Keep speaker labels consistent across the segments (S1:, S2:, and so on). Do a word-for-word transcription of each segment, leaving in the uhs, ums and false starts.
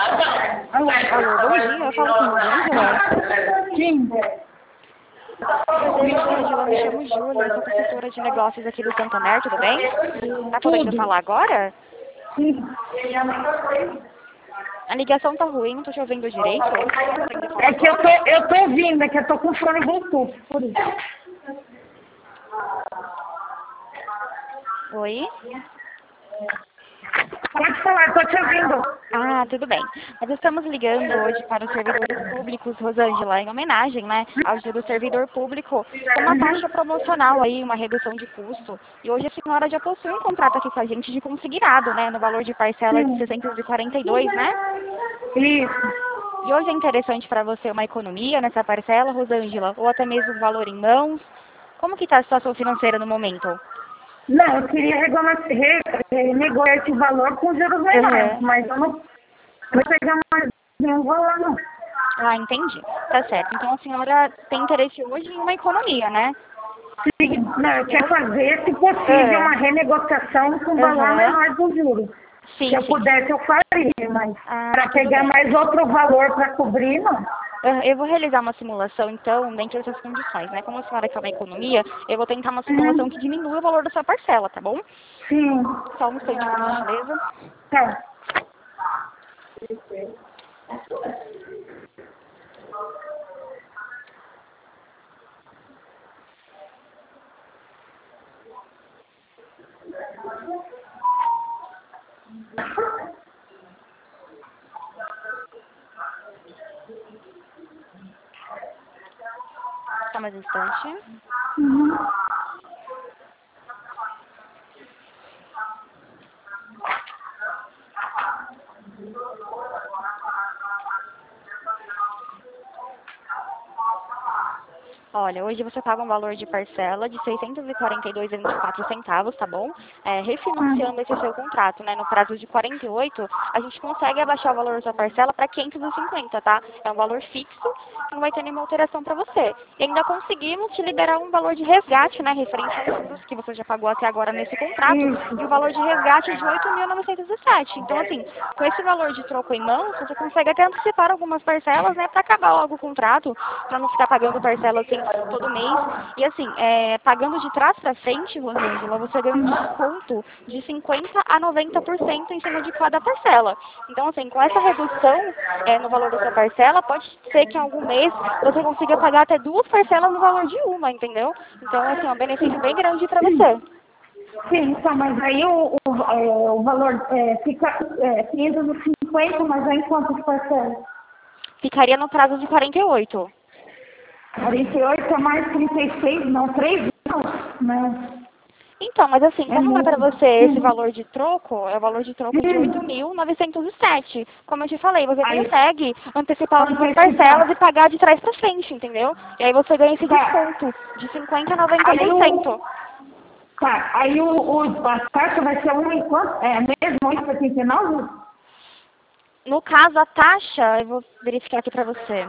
S1: Alô, bom dia, eu falo com Rosângela.
S2: Sim.
S1: Prazer, Rosângela, me chamo Júlia, eu sou consultora de negócios aqui do Santander, tudo bem? Tá podendo
S2: Tudo.
S1: falar agora?
S2: Sim.
S1: A ligação tá ruim, não tô te ouvindo direito. Consegue falar
S2: É que eu
S1: agora?
S2: tô, eu tô ouvindo, é que eu tô com fone Bluetooth, por isso.
S1: Oi?
S2: Pode falar, tô te ouvindo.
S1: Ah, tudo bem. Nós estamos ligando hoje para os servidores públicos, Rosângela, em homenagem, né, ao Dia do Servidor Público, com uma taxa promocional aí, uma redução de custo. E hoje a senhora já possui um contrato aqui com a gente de consignado, né, no valor de parcela de
S2: Sim.
S1: seiscentos e quarenta e dois, né?
S2: Isso.
S1: E hoje é interessante para você uma economia nessa parcela, Rosângela, ou até mesmo o valor em mãos? Como que está a situação financeira no momento?
S2: Não, eu queria regular- re- renegociar esse valor com juros menores,
S1: Uhum.
S2: mas eu não vou pegar mais nenhum valor, não.
S1: Ah, entendi. Tá certo. Então a senhora tem interesse hoje em uma economia, né?
S2: Sim, não, eu quero fazer, se possível,
S1: Ah,
S2: uma renegociação com valor
S1: aham.
S2: menor do juros. Se
S1: Sim,
S2: eu
S1: sim.
S2: pudesse, eu faria, mas
S1: Ah,
S2: para
S1: tudo
S2: pegar
S1: bem.
S2: mais outro valor para cobrir, não.
S1: Ah, eu vou realizar uma simulação, então, dentro dessas condições, né? Como a senhora quer uma economia, eu vou tentar uma simulação
S2: Uhum.
S1: que diminua o valor da sua parcela, tá bom?
S2: Sim.
S1: Só um instante, por gentileza.
S2: Tá.
S1: Só mais um instante.
S2: Uhum.
S1: Olha, hoje você paga um valor de parcela de seiscentos e quarenta e dois reais e vinte e quatro centavos, tá bom? É, refinanciando esse seu contrato, né, no prazo de quarenta e oito, a gente consegue abaixar o valor da sua parcela para quinhentos e cinquenta, tá? É um valor fixo, que não vai ter nenhuma alteração para você. E ainda conseguimos te liberar um valor de resgate, né, referente aos juros que você já pagou até agora nesse contrato, e o
S2: Isso.
S1: valor de resgate é de oito mil novecentos e sete. Então, assim, com esse valor de troco em mãos, você consegue até antecipar algumas parcelas, né, para acabar logo o contrato, para não ficar pagando parcela assim todo mês. E assim, é, pagando de trás para frente, Rosângela, você ganha um desconto de cinquenta a noventa por cento em cima de cada parcela. Então, assim, com essa redução é, no valor da sua parcela, pode ser que em algum mês você consiga pagar até duas parcelas no valor de uma, entendeu? Então, assim, é um benefício bem grande para você.
S2: Sim, tá, mas aí o, o, é, o valor é, fica é, quinhentos e cinquenta, mas aí quantas parcelas?
S1: Ficaria no prazo de quarenta e oito.
S2: quarenta e oito é mais trinta e seis, não, três não, né?
S1: Então, mas assim,
S2: É
S1: como vai para
S2: muito.
S1: você esse
S2: Hum.
S1: valor de troco, é o valor de troco de oito
S2: Hum.
S1: mil novecentos e sete. Como eu te falei, você
S2: Aí,
S1: consegue antecipar algumas parcelas e
S2: antecipar.
S1: pagar de trás para frente, entendeu? E aí você ganha esse
S2: Tá.
S1: desconto de cinquenta a noventa
S2: Aí
S1: por cento.
S2: o. Tá, aí o, o, a taxa vai ser um enquanto. É mesmo oito e setenta e nove?
S1: No caso, a taxa, eu vou verificar aqui para você.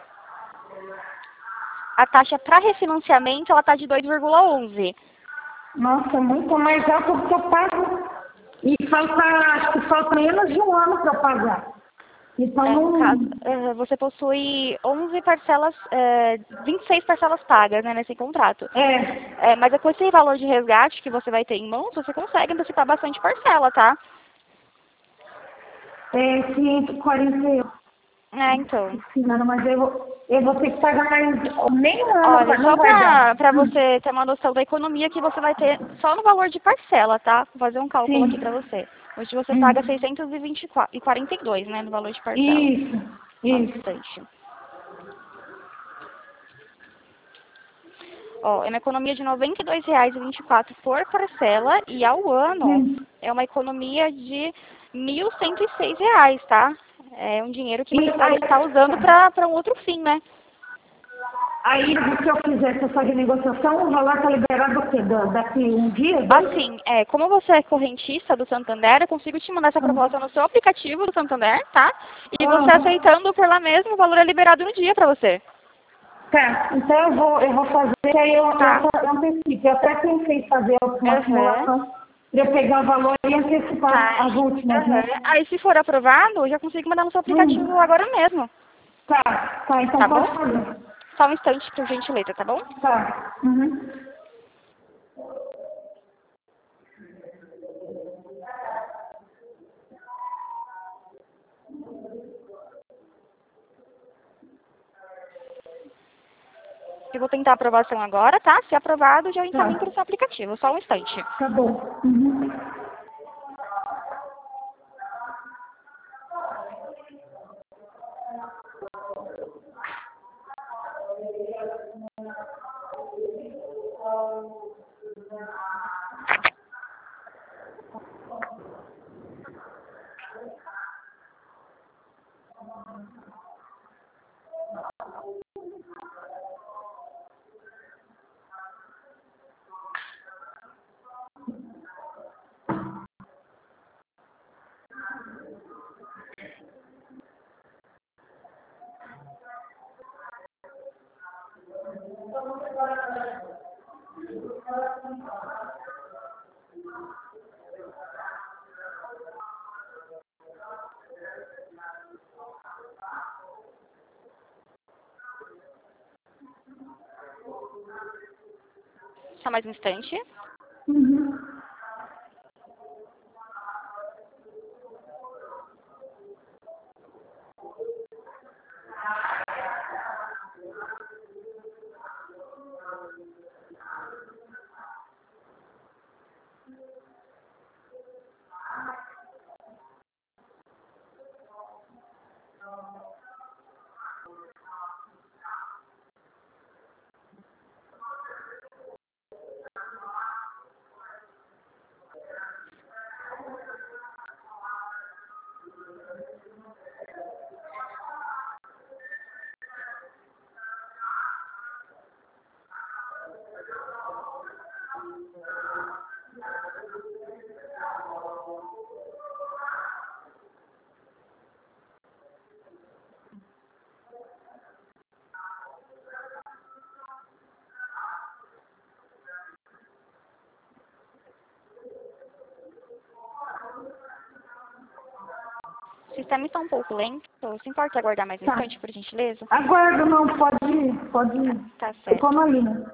S1: A taxa para refinanciamento, ela tá de dois vírgula onze.
S2: Nossa, muito mais alto do que eu pago. E falta, acho que falta menos de um ano para eu pagar. Então
S1: É, no caso,
S2: não.
S1: eh, você possui onze parcelas, eh, vinte e seis parcelas pagas, né, nesse contrato.
S2: É.
S1: É, mas é com esse valor de resgate que você vai ter em mãos, você consegue antecipar bastante parcela, tá?
S2: É quinhentos e quarenta e oito.
S1: É, então.
S2: Senhora, mas eu, vou- eu vou ter que pagar mais nem um ano,
S1: Olha,
S2: pra-
S1: só
S2: não vai dar.
S1: pra, pra você ter uma noção da economia que você vai ter só no valor de parcela, tá? Vou fazer um cálculo aqui pra
S2: Sim.
S1: você. Hoje você paga
S2: Hum.
S1: seiscentos e vinte e quatro e quarenta e dois, né, no valor de parcela.
S2: Isso,
S1: Só um
S2: isso.
S1: instante. Ó, é uma economia de noventa e dois reais e vinte e quatro por parcela e ao ano
S2: Hum.
S1: é uma economia de mil cento e seis reais, tá? É um dinheiro que
S2: E
S1: você pode
S2: aí,
S1: estar usando para para um outro fim, né?
S2: aí, se eu fizesse essa renegociação, o valor está liberado o quê? Da- Daqui um dia, dois?
S1: Assim, é, como você é correntista do Santander, eu consigo te mandar essa proposta no seu aplicativo do Santander, tá? E você
S2: Ah,
S1: aceitando por lá mesmo, o valor é liberado no dia para você.
S2: tá, então eu vou, eu vou fazer, aí eu, eu,
S1: Tá.
S2: eu antecipo. Eu até pensei em fazer uma
S1: Aham.
S2: simulação para eu pegar o valor e antecipar
S1: Tá.
S2: as últimas,
S1: Aham.
S2: né?
S1: Aí se for aprovado, eu já consigo mandar no seu aplicativo
S2: Hum.
S1: agora mesmo.
S2: Tá, tá, então
S1: Tá
S2: pode
S1: bom?
S2: fazer.
S1: Só um instante, por gentileza, tá bom?
S2: Tá. Uhum.
S1: Eu vou tentar a aprovação agora, tá? Se aprovado, já encaminho
S2: Tá,
S1: para o seu aplicativo. Só um instante.
S2: tá bom. Uhum.
S1: Só mais um instante.
S2: Uhum.
S1: O sistema está um pouco lento. Se importa aguardar mais um
S2: Tá.
S1: instante, por gentileza?
S2: Aguardo, não, pode ir, pode ir.
S1: Tá
S2: Eu tô
S1: certo.
S2: na linha.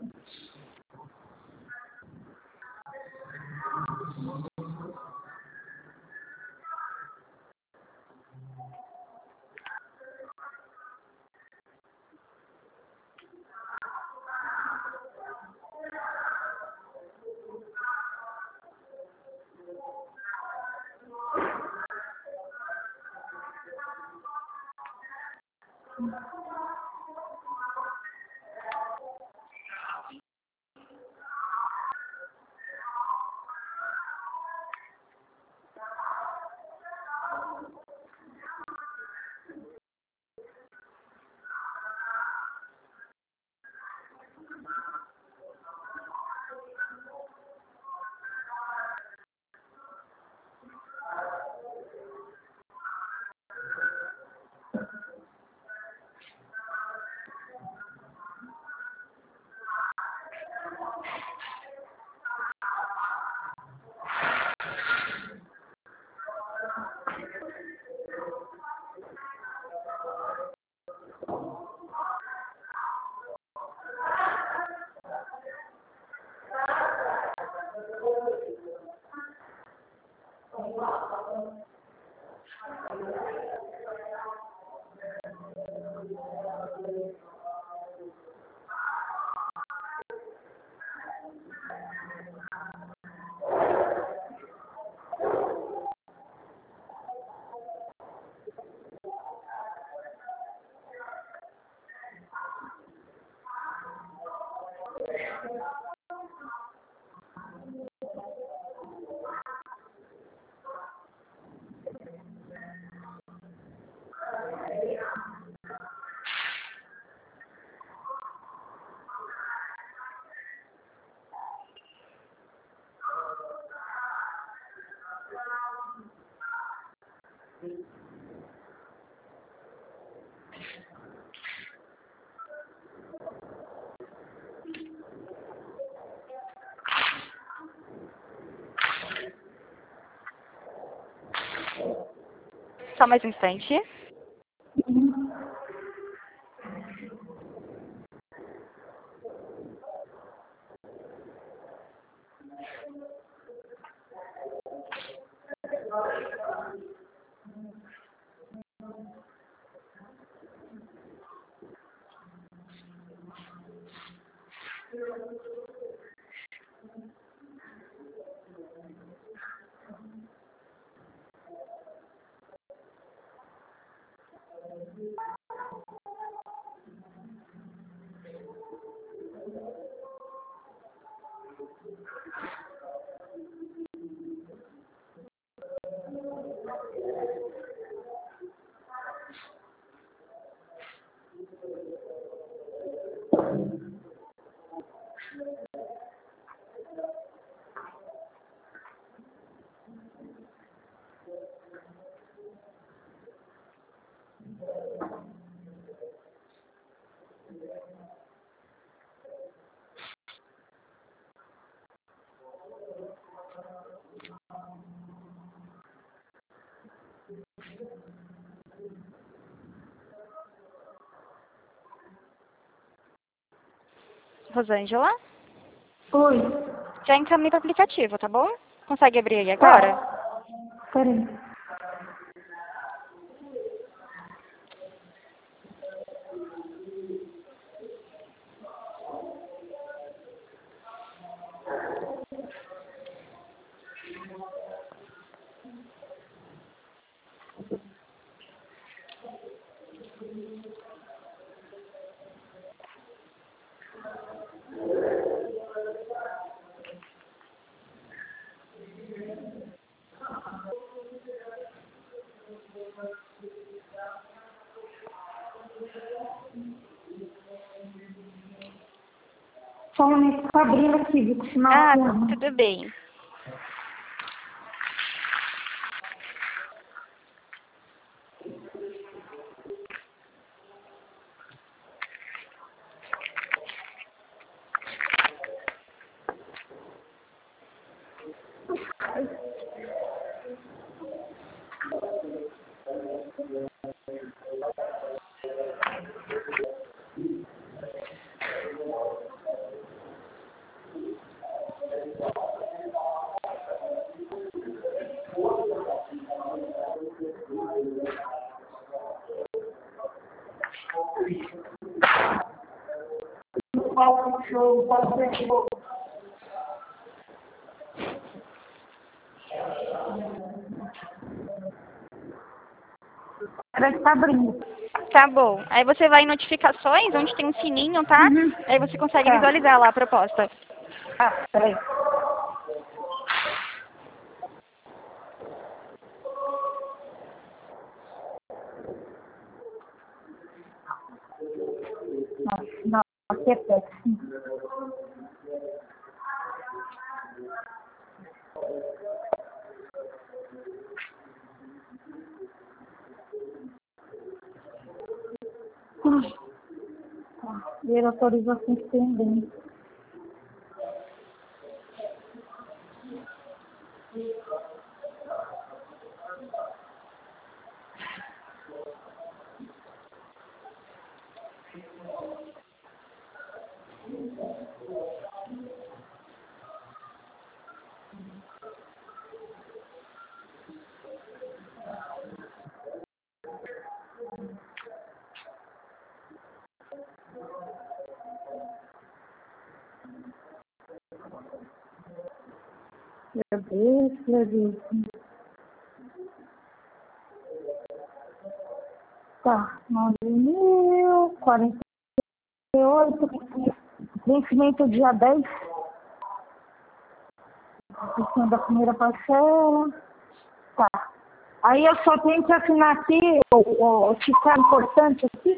S1: Só mais um instante. Rosângela?
S2: Oi.
S1: Já encaminhei para o aplicativo, tá bom? Consegue abrir aí agora?
S2: Tá. Peraí. Só um momento, tá abrindo aqui, viu? Com o sinal
S1: Ah,
S2: ruim.
S1: tudo bem.
S2: Show, pode ser. Parece que tá abrindo.
S1: Tá bom. Aí você vai em notificações, onde tem um sininho, tá?
S2: Uhum.
S1: Aí você consegue
S2: Tá.
S1: visualizar lá a proposta.
S2: Ah, peraí. Nossa, não, aqui é péssimo. Ver autorizações pendentes. Meu Deus, meu Deus. Tá, nove mil, quarenta e oito, vencimento dia dez, vencimento da primeira parcela. Tá. Aí eu só tenho que assinar aqui, o, o ficar importante aqui.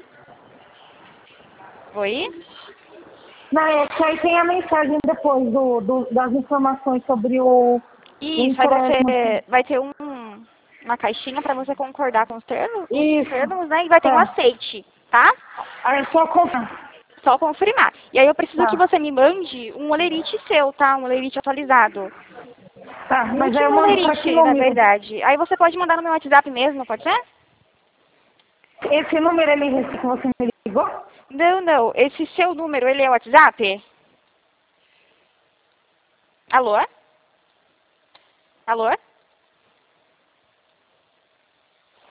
S1: Oi?
S2: Não, é que aí tem a mensagem depois do, do, das informações sobre o, o
S1: Isso, aí
S2: empréstimo.
S1: você vai ter um, uma caixinha para você concordar com os termos, os
S2: Isso.
S1: termos, né? E vai ter um
S2: Tá.
S1: aceite, tá?
S2: Aí é só comprar.
S1: Só confirmar. E aí eu preciso
S2: Tá.
S1: que você me mande um olerite seu, tá? Um olerite atualizado.
S2: Tá, mas aí eu
S1: Último
S2: mando pra que
S1: lerite, na
S2: número?
S1: verdade. Aí você pode mandar no meu WhatsApp mesmo, pode ser?
S2: Esse número ele esse que você me ligou?
S1: Não, não. Esse seu número, ele é o WhatsApp? Alô? Alô?